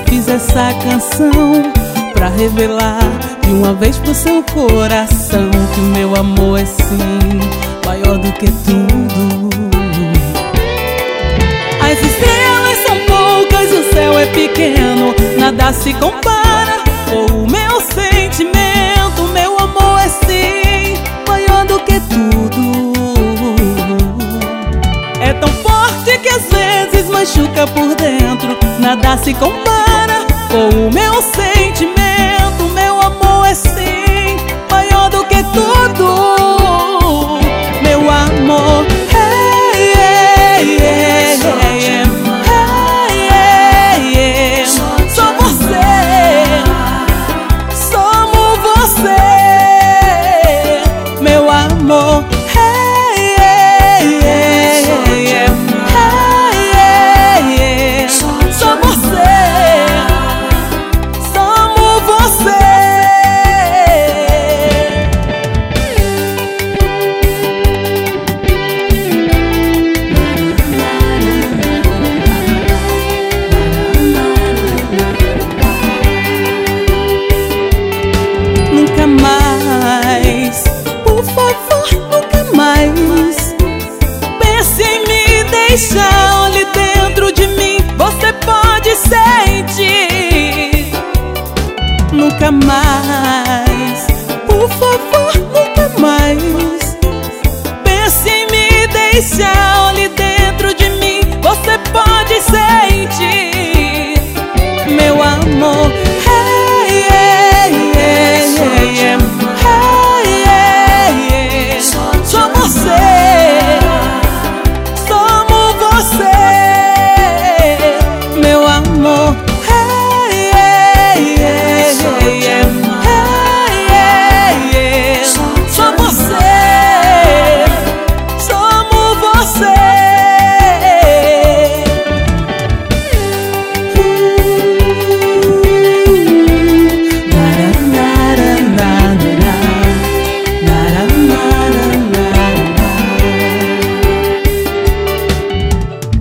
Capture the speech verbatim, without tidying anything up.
fiz essa canção pra revelar de uma vez pro seu coração que o meu amor é sim maior do que tudo. As estrelas são poucas, o céu é pequeno, nada se compara com o meu sentimento. Meu amor é sim maior do que tudo. É tão forte que às vezes machuca por dentro, nada se compara com o meu sentimento. Meu amor é sim maior do que tudo. Meu amor, hey, hey, hey, hey, hey, hey, só você, somos você. Meu amor, hey, hey, hey, hey, hey, hey, só você, somos você. Nunca mais, por favor, nunca mais pense em me deixar. Olhe dentro de mim, você pode sentir. Nunca mais, por favor,